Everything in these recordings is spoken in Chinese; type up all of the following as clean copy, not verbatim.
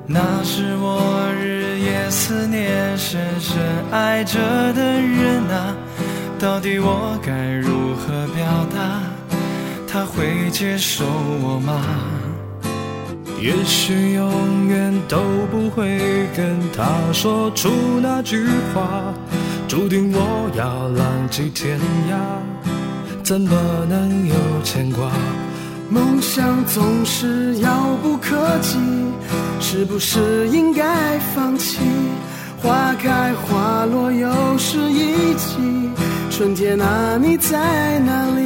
那是我日夜思念深深爱着的人啊，到底我该如何表达，他会接受我吗？ 也许永远都不会跟他说出那句话，注定我要浪迹天涯，怎么能有牵挂？ 梦想总是遥不可及，是不是应该放弃？花开花落又是一季，春天啊，你在哪里？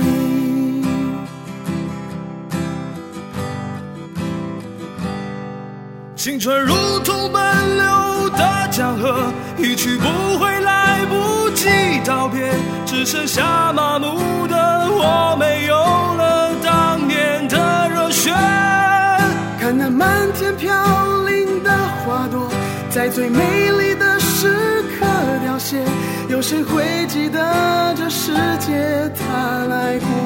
青春如同奔流的江河，一去不回，来不及道别，只剩下麻木的我，没有了当年的热血。 看那满天飘零的花朵，在最美丽的时刻凋谢，有谁会记得这世界它来过？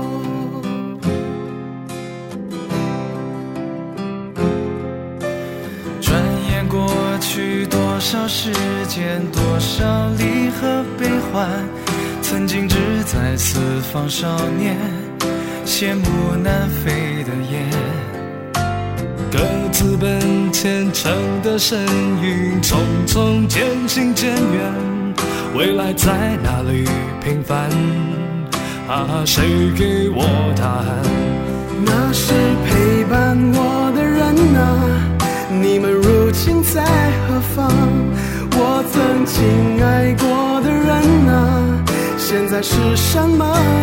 过去多少时间，多少离合悲欢，曾经志在四方少年，羡慕南飞的雁。 各自奔前程的身影，匆匆渐行渐远，未来在哪里平凡？啊，谁给我答案？ 那是陪伴我的人啊，你们如今在何方？我曾经爱过的人啊，现在是什么